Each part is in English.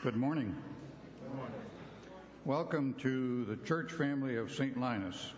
Good morning. Good morning. Welcome to the church family of St. Linus.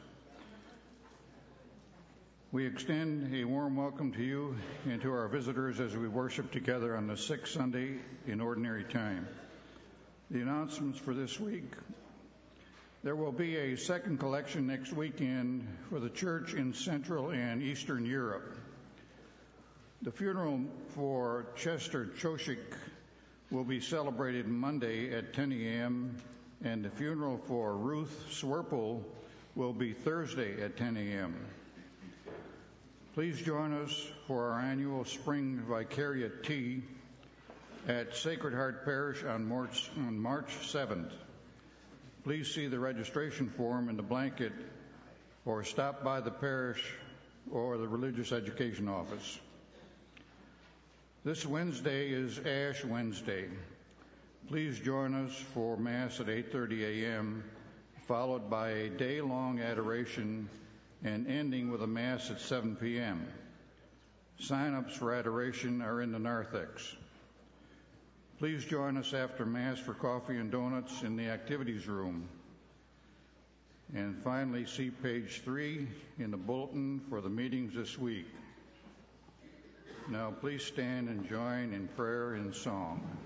We extend a warm welcome to you and to our visitors as we worship together on the sixth Sunday in Ordinary Time. The announcements for this week: there will be a second collection next weekend for the church in Central and Eastern Europe. The funeral for Chester Choshik will be celebrated Monday at 10 a.m. and the funeral for Ruth Swerpel will be Thursday at 10 a.m. Please join us for our annual Spring Vicariate Tea at Sacred Heart Parish on March 7th. Please see the registration form in the blanket or stop by the parish or the Religious Education Office. This Wednesday is Ash Wednesday. Please join us for Mass at 8:30 a.m., followed by a day-long adoration and ending with a Mass at 7 p.m. Sign-ups for adoration are in the narthex. Please join us after Mass for coffee and donuts in the activities room. And finally, see page 3 in the bulletin for the meetings this week. Now please stand and join in prayer and song.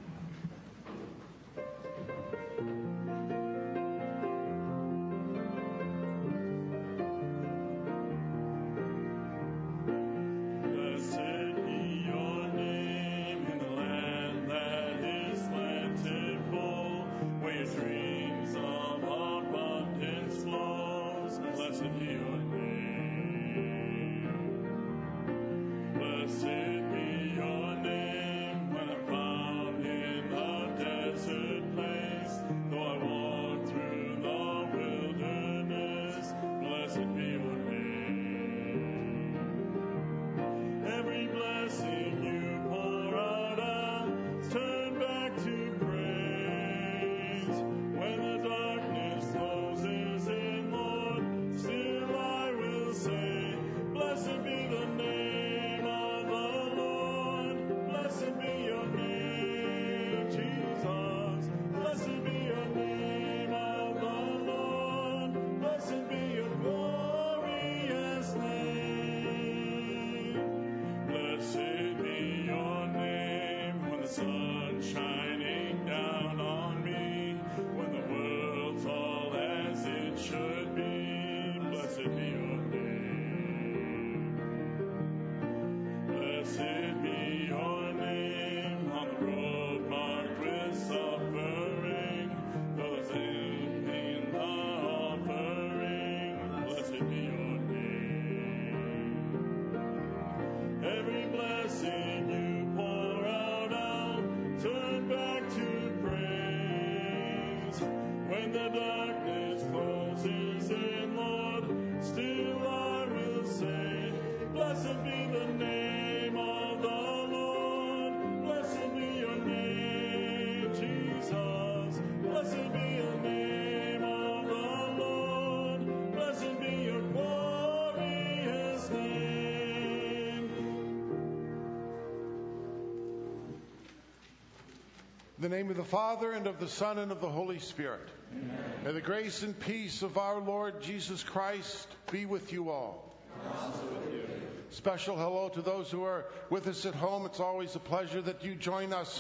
In the name of the Father, and of the Son, and of the Holy Spirit. Amen. May the grace and peace of our Lord Jesus Christ be with you all. And also with you. Special hello to those who are with us at home. It's always a pleasure that you join us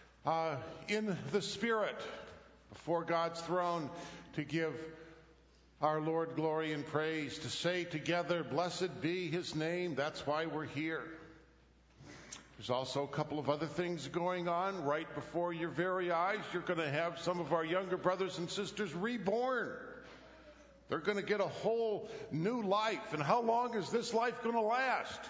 in the Spirit before God's throne to give our Lord glory and praise, to say together, blessed be His name. That's why we're here. There's also a couple of other things going on right before your very eyes. You're going to have some of our younger brothers and sisters reborn. They're going to get a whole new life. And how long is this life going to last?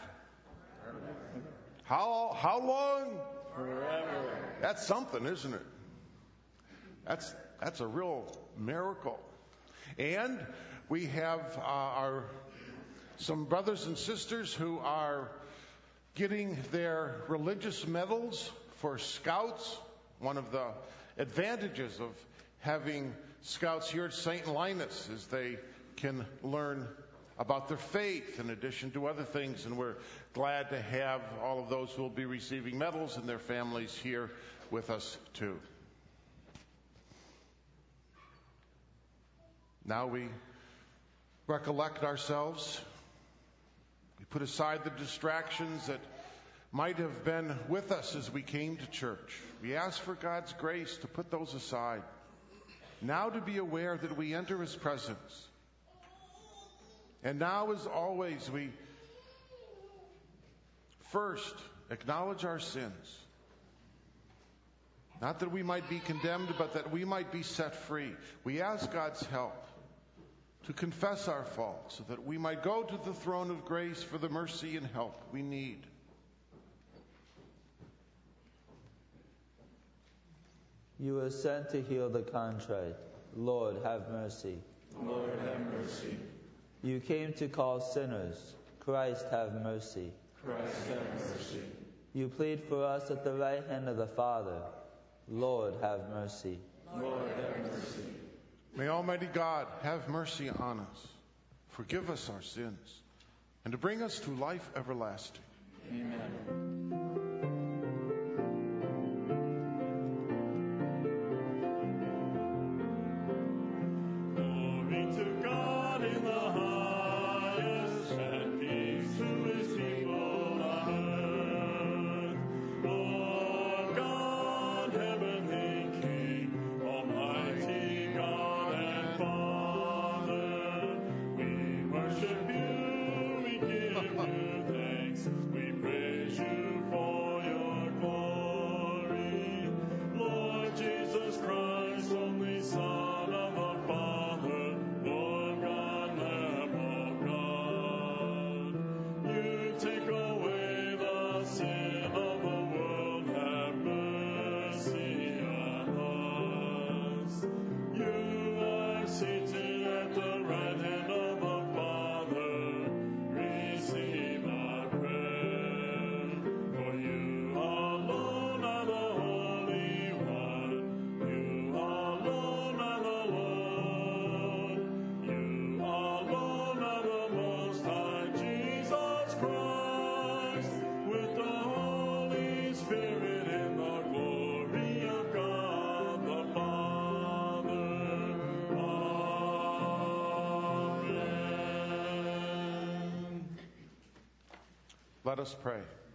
How long? Forever. That's something, isn't it? That's a real miracle. And we have some brothers and sisters who are getting their religious medals for Scouts. One of the advantages of having Scouts here at St. Linus is they can learn about their faith in addition to other things, and we're glad to have all of those who will be receiving medals and their families here with us too. Now we recollect ourselves. We put aside the distractions that might have been with us as we came to church. We ask for God's grace to put those aside. Now to be aware that we enter His presence. And now, as always, we first acknowledge our sins. Not that we might be condemned, but that we might be set free. We ask God's help to confess our faults so that we might go to the throne of grace for the mercy and help we need. You were sent to heal the contrite. Lord, have mercy. Lord, have mercy. You came to call sinners. Christ, have mercy. Christ, have mercy. You plead for us at the right hand of the Father. Lord, have mercy. Lord, have mercy. May Almighty God have mercy on us, forgive us our sins, and to bring us to life everlasting. Amen. Let us pray.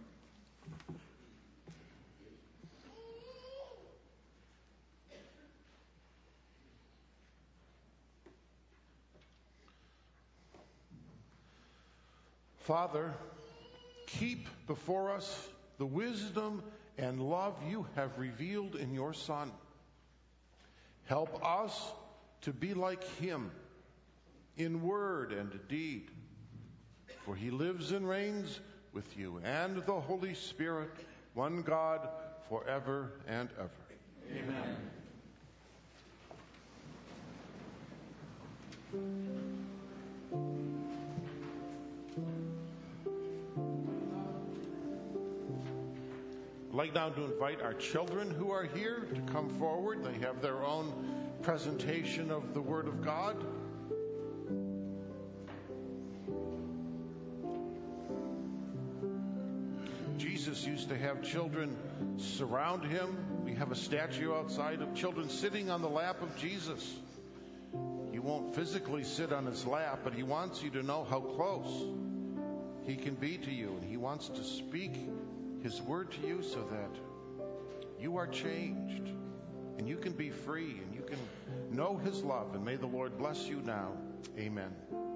Father, keep before us the wisdom and love you have revealed in your Son. Help us to be like him in word and deed, for he lives and reigns with you and the Holy Spirit, one God, forever and ever. Amen. I'd like now to invite our children who are here to come forward. They have their own presentation of the Word of God. Jesus used to have children surround him. We have a statue outside of children sitting on the lap of Jesus. You won't physically sit on his lap, but he wants you to know how close he can be to you. And he wants to speak his word to you so that you are changed and you can be free and you can know his love. And may the Lord bless you now. Amen.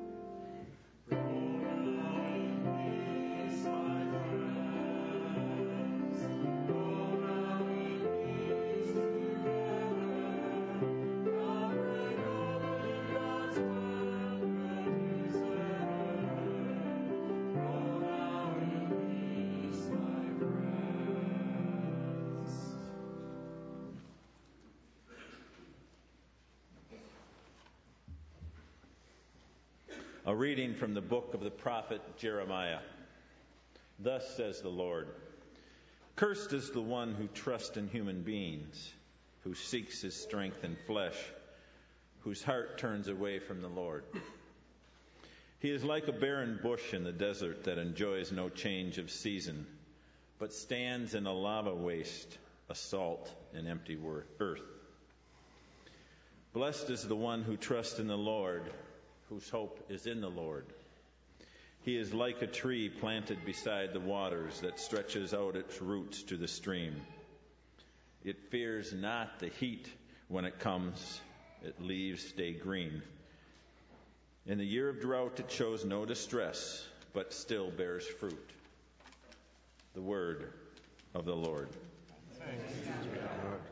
A reading from the book of the prophet Jeremiah. Thus says the Lord, "Cursed is the one who trusts in human beings, who seeks his strength in flesh, whose heart turns away from the Lord. He is like a barren bush in the desert that enjoys no change of season, but stands in a lava waste, a salt and empty earth. Blessed is the one who trusts in the Lord, whose hope is in the Lord. He is like a tree planted beside the waters that stretches out its roots to the stream. It fears not the heat when it comes. Its leaves stay green. In the year of drought it shows no distress, but still bears fruit. The word of the Lord. Thanks be to God.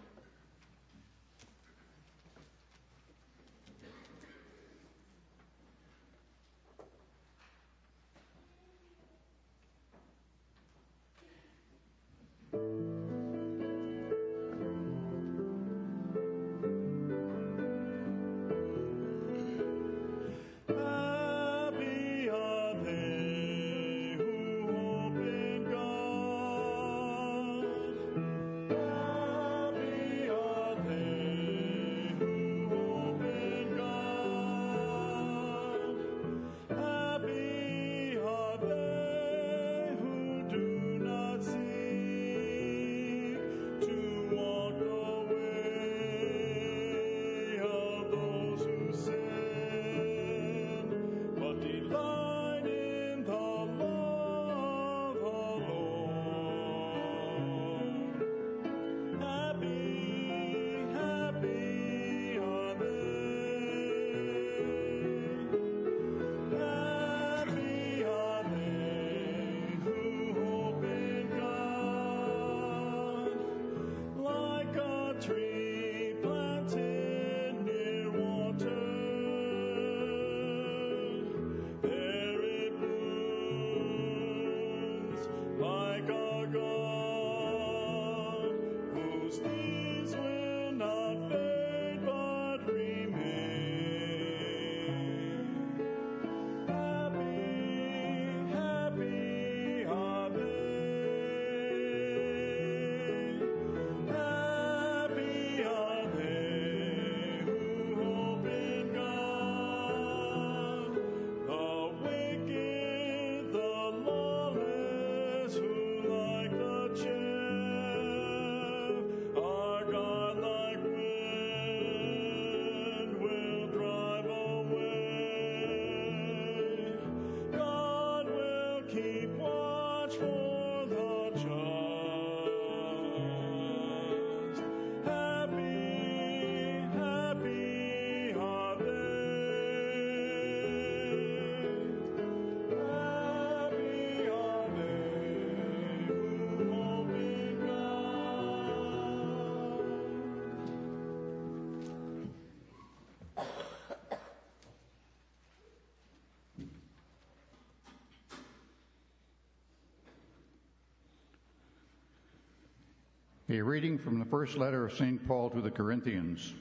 A reading from the first letter of St. Paul to the Corinthians.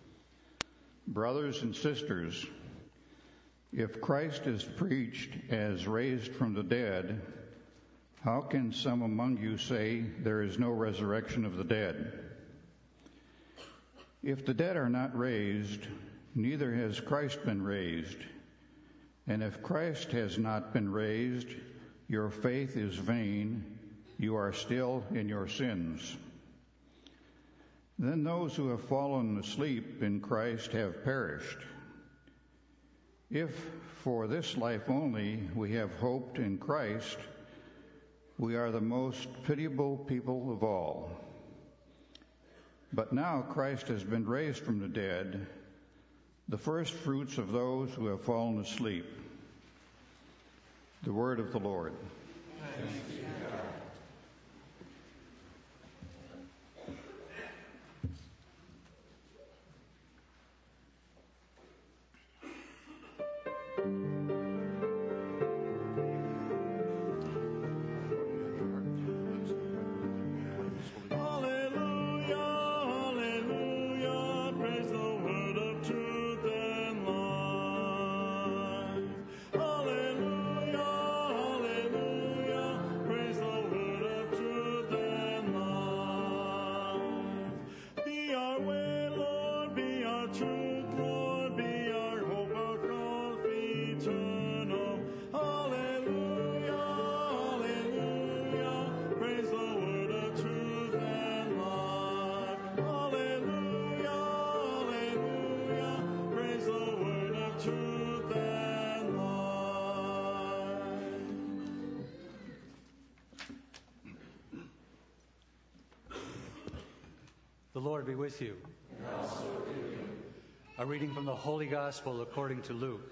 Brothers and sisters, if Christ is preached as raised from the dead, how can some among you say there is no resurrection of the dead? If the dead are not raised, neither has Christ been raised. And if Christ has not been raised, your faith is vain, you are still in your sins. Then those who have fallen asleep in Christ have perished. If for this life only we have hoped in Christ, we are the most pitiable people of all. But now Christ has been raised from the dead, the first fruits of those who have fallen asleep. The word of the Lord. Thanks be to God. Praise the The Lord be with you. And also with you. A reading from the Holy Gospel according to Luke.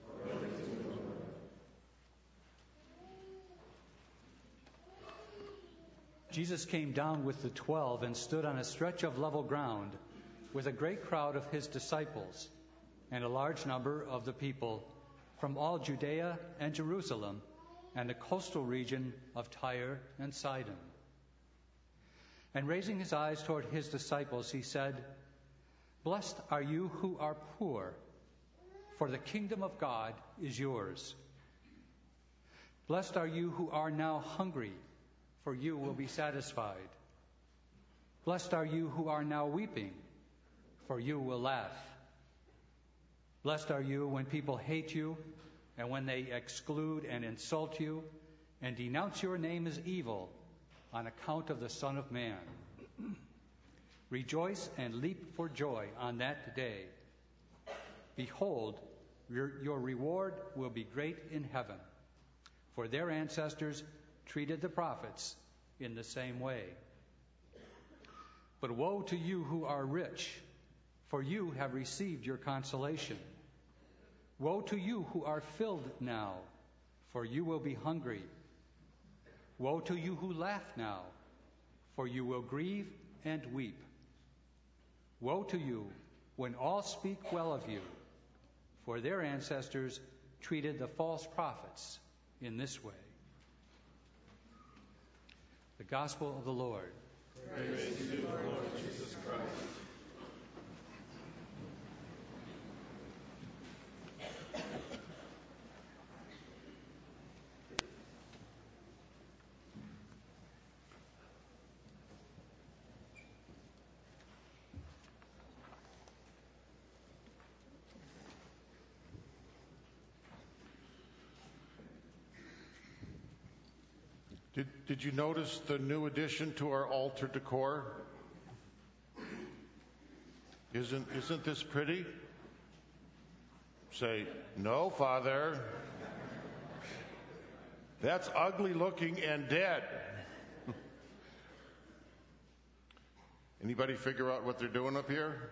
Jesus came down with the 12 and stood on a stretch of level ground with a great crowd of his disciples and a large number of the people from all Judea and Jerusalem and the coastal region of Tyre and Sidon. And raising his eyes toward his disciples, he said, "Blessed are you who are poor, for the kingdom of God is yours. Blessed are you who are now hungry, for you will be satisfied. Blessed are you who are now weeping, for you will laugh. Blessed are you when people hate you, and when they exclude and insult you, and denounce your name as evil on account of the Son of Man. Rejoice and leap for joy on that day. Behold, your reward will be great in heaven, for their ancestors treated the prophets in the same way. But woe to you who are rich, for you have received your consolation. Woe to you who are filled now, for you will be hungry. Woe to you who laugh now, for you will grieve and weep. Woe to you when all speak well of you, for their ancestors treated the false prophets in this way." The Gospel of the Lord. Praise to you, Lord Jesus Christ. Did you notice the new addition to our altar decor? Isn't this pretty? Say, "No, Father. That's ugly looking and dead." Anybody figure out what they're doing up here?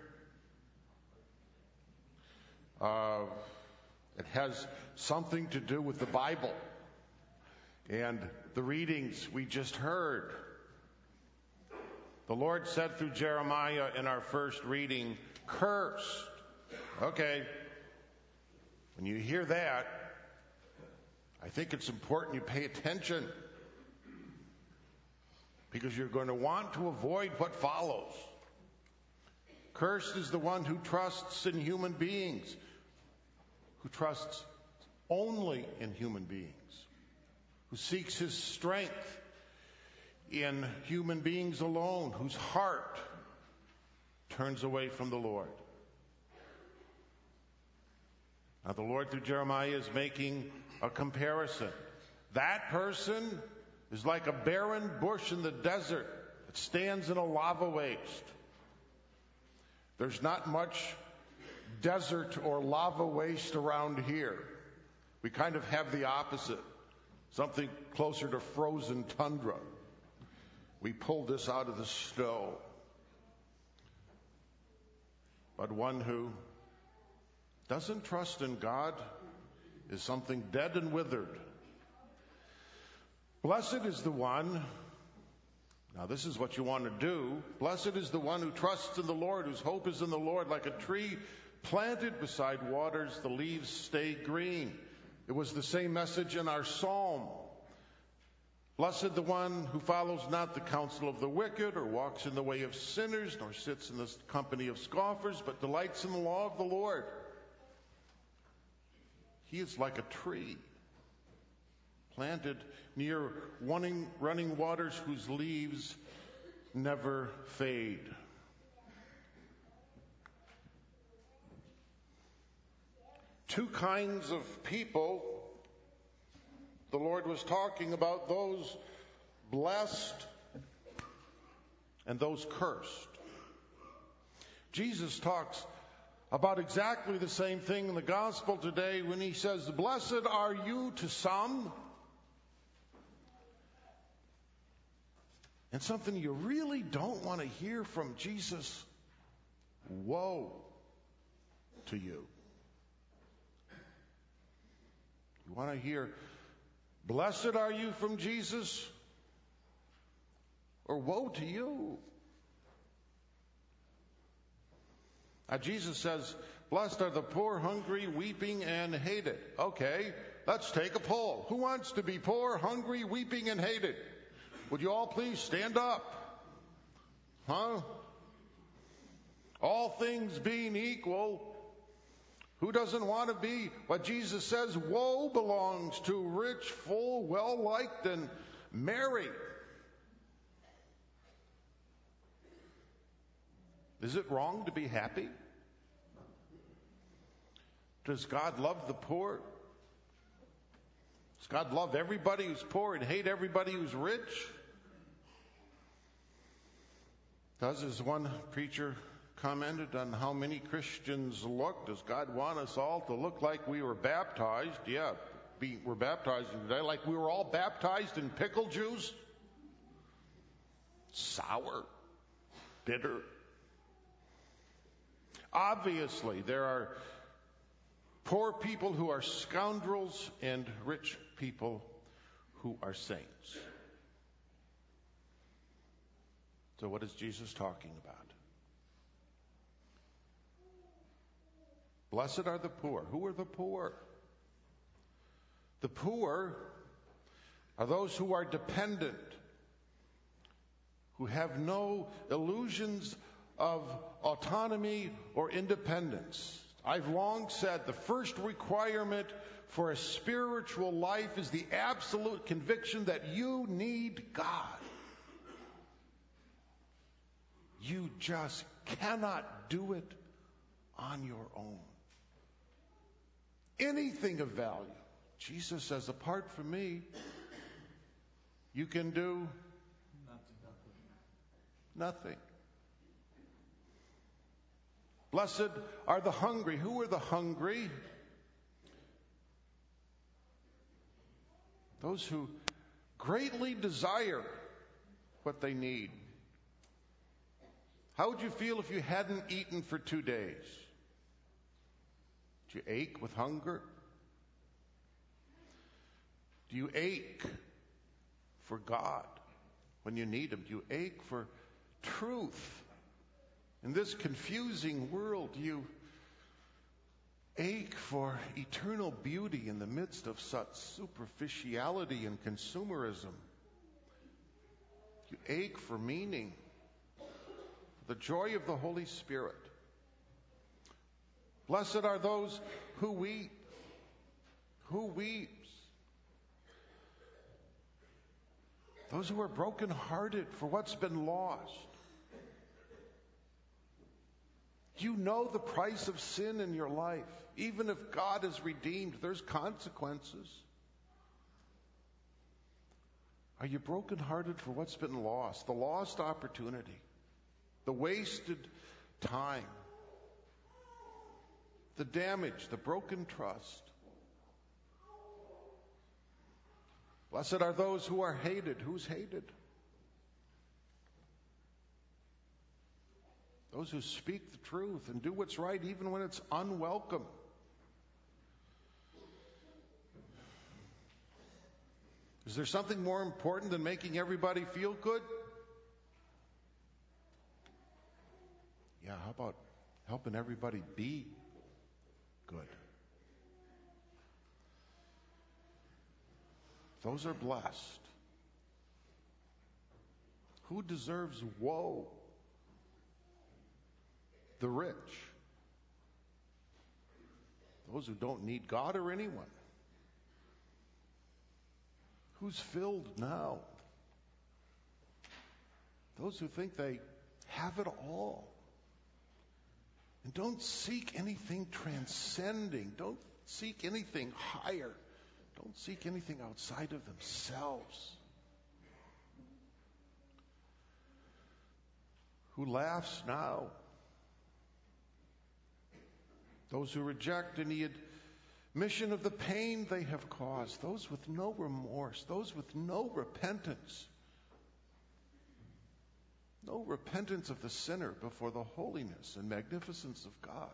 It has something to do with the Bible and the readings we just heard. The Lord said through Jeremiah in our first reading, "Cursed." Okay. When you hear that, I think it's important you pay attention, because you're going to want to avoid what follows. Cursed is the one who trusts in human beings, who trusts only in human beings, who seeks his strength in human beings alone, whose heart turns away from the Lord. Now, the Lord through Jeremiah is making a comparison. That person is like a barren bush in the desert that stands in a lava waste. There's not much desert or lava waste around here. We kind of have the opposite. Something closer to frozen tundra. We pulled this out of the snow. But one who doesn't trust in God is something dead and withered. Blessed is the one, now this is what you want to do, blessed is the one who trusts in the Lord, whose hope is in the Lord. Like a tree planted beside waters, the leaves stay green. It was the same message in our psalm. Blessed the one who follows not the counsel of the wicked, or walks in the way of sinners, nor sits in the company of scoffers, but delights in the law of the Lord. He is like a tree planted near running waters, whose leaves never fade. Two kinds of people the Lord was talking about: those blessed and those cursed. Jesus talks about exactly the same thing in the gospel today when he says, "Blessed are you" to some, and something you really don't want to hear from Jesus, woe to you. You want to hear, blessed are you from Jesus, or woe to you? Now, Jesus says, blessed are the poor, hungry, weeping, and hated. Okay, let's take a poll. Who wants to be poor, hungry, weeping, and hated? Would you all please stand up? Huh? All things being equal, who doesn't want to be what Jesus says, woe belongs to rich, full, well-liked, and merry. Is it wrong to be happy? Does God love the poor? Does God love everybody who's poor and hate everybody who's rich? As one preacher commented on how many Christians look, does God want us all to look like we were baptized? Yeah, we're baptized today like we were all baptized in pickle juice? Sour, bitter. Obviously, there are poor people who are scoundrels and rich people who are saints. So what is Jesus talking about? Blessed are the poor. Who are the poor? The poor are those who are dependent, who have no illusions of autonomy or independence. I've long said the first requirement for a spiritual life is the absolute conviction that you need God. You just cannot do it on your own. Anything of value. Jesus says, apart from me, you can do nothing. Blessed are the hungry. Who are the hungry? Those who greatly desire what they need. How would you feel if you hadn't eaten for 2 days? Do you ache with hunger? Do you ache for God when you need Him? Do you ache for truth? In this confusing world, do you ache for eternal beauty in the midst of such superficiality and consumerism? Do you ache for meaning? The joy of the Holy Spirit. Blessed are those who weep. Who weeps? Those who are brokenhearted for what's been lost. You know the price of sin in your life. Even if God is redeemed, there's consequences. Are you brokenhearted for what's been lost? The lost opportunity. The wasted time, the damage, the broken trust. Blessed are those who are hated. Who's hated? Those who speak the truth and do what's right even when it's unwelcome. Is there something more important than making everybody feel good? Yeah, how about helping everybody be good? Those are blessed. Who deserves woe? The rich. Those who don't need God or anyone. Who's filled now? Those who think they have it all. And don't seek anything transcending. Don't seek anything higher. Don't seek anything outside of themselves. Who laughs now? Those who reject any admission of the pain they have caused. Those with no remorse. Those with no repentance. No repentance of the sinner before the holiness and magnificence of God.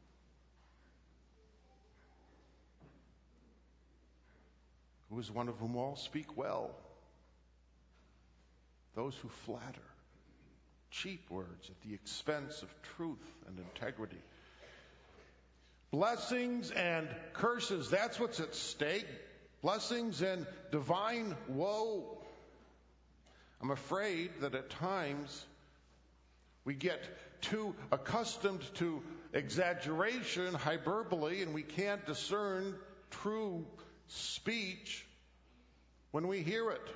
Who is one of whom all speak well? Those who flatter, cheap words at the expense of truth and integrity. Blessings and curses, that's what's at stake. Blessings and divine woe. I'm afraid that at times we get too accustomed to exaggeration, hyperbole, and we can't discern true speech when we hear it.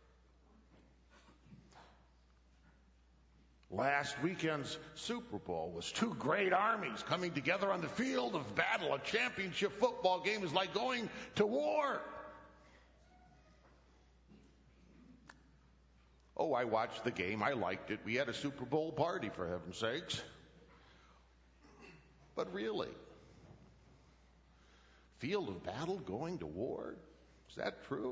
Last weekend's Super Bowl was two great armies coming together on the field of battle. A championship football game is like going to war. Oh, I watched the game. I liked it. We had a Super Bowl party, for heaven's sakes. But really, field of battle going to war? Is that true?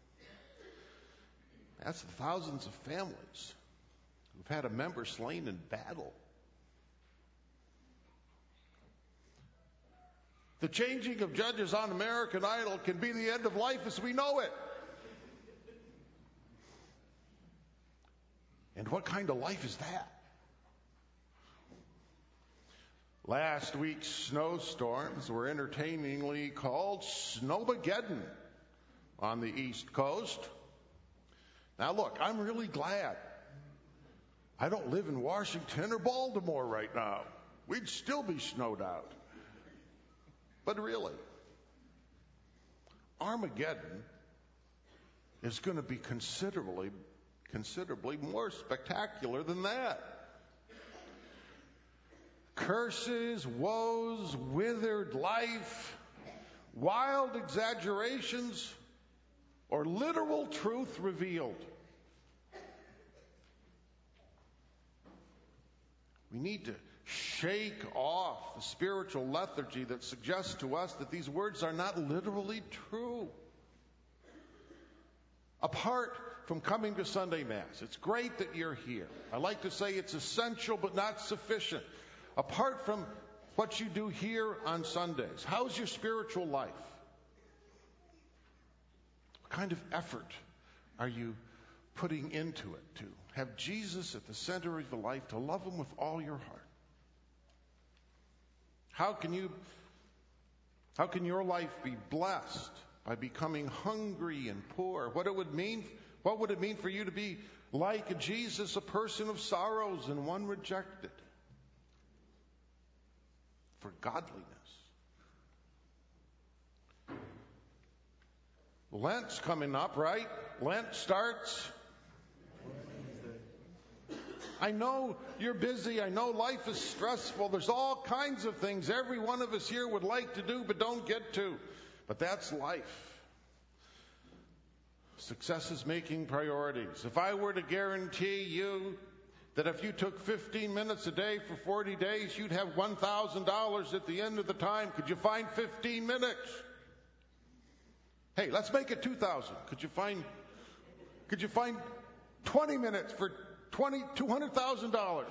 That's the thousands of families who've had a member slain in battle. The changing of judges on American Idol can be the end of life as we know it. And what kind of life is that? Last week's snowstorms were entertainingly called Snowmageddon on the East Coast. Now look, I'm really glad I don't live in Washington or Baltimore right now. We'd still be snowed out. But really, Armageddon is going to be considerably more spectacular than that. Curses, woes, withered life, wild exaggerations, or literal truth revealed. We need to shake off the spiritual lethargy that suggests to us that these words are not literally true. Apart from coming to Sunday Mass, it's great that you're here. I like to say it's essential but not sufficient. Apart from what you do here on Sundays, how's your spiritual life? What kind of effort are you putting into it to have Jesus at the center of your life, to love him with all your heart? How can your life be blessed by becoming hungry and poor? What would it mean for you to be like Jesus, a person of sorrows and one rejected? For godliness. Lent's coming up, right? Lent starts. I know you're busy. I know life is stressful. There's all kinds of things every one of us here would like to do but don't get to. But that's life. Success is making priorities. If I were to guarantee you that if you took 15 minutes a day for 40 days, you'd have $1,000 at the end of the time, could you find 15 minutes? Hey, let's make it 2,000. Could you find 20 minutes for $200,000?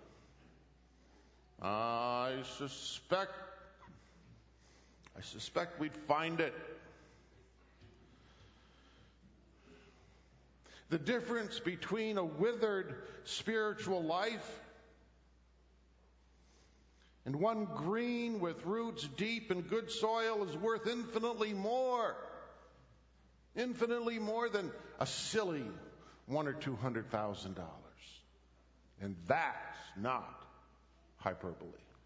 I suspect we'd find it. The difference between a withered spiritual life and one green with roots deep in good soil is worth infinitely more than a silly $100,000 or $200,000. And that's not hyperbole.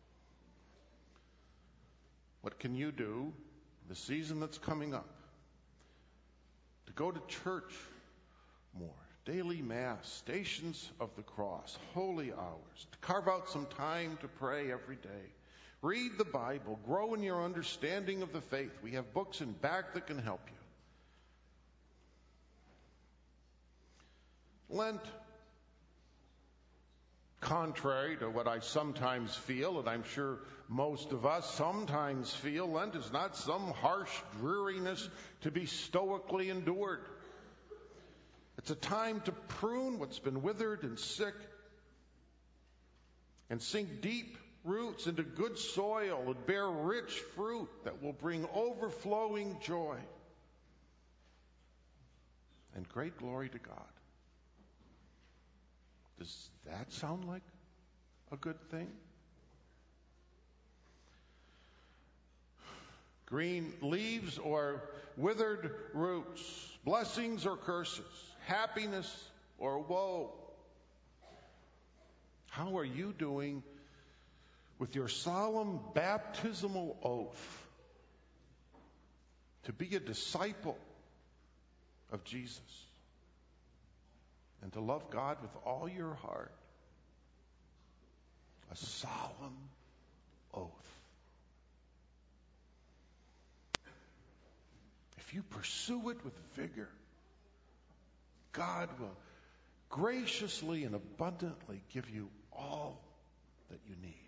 What can you do the season that's coming up to go to church more? Daily Mass, Stations of the Cross, holy hours, to carve out some time to pray every day. Read the Bible, grow in your understanding of the faith. We have books in back that can help you. Lent, contrary to what I sometimes feel, and I'm sure most of us sometimes feel, Lent is not some harsh dreariness to be stoically endured. It's a time to prune what's been withered and sick and sink deep roots into good soil and bear rich fruit that will bring overflowing joy and great glory to God. Does that sound like a good thing? Green leaves or withered roots, blessings or curses, happiness or woe. How are you doing with your solemn baptismal oath to be a disciple of Jesus and to love God with all your heart? A solemn oath. If you pursue it with vigor, God will graciously and abundantly give you all that you need.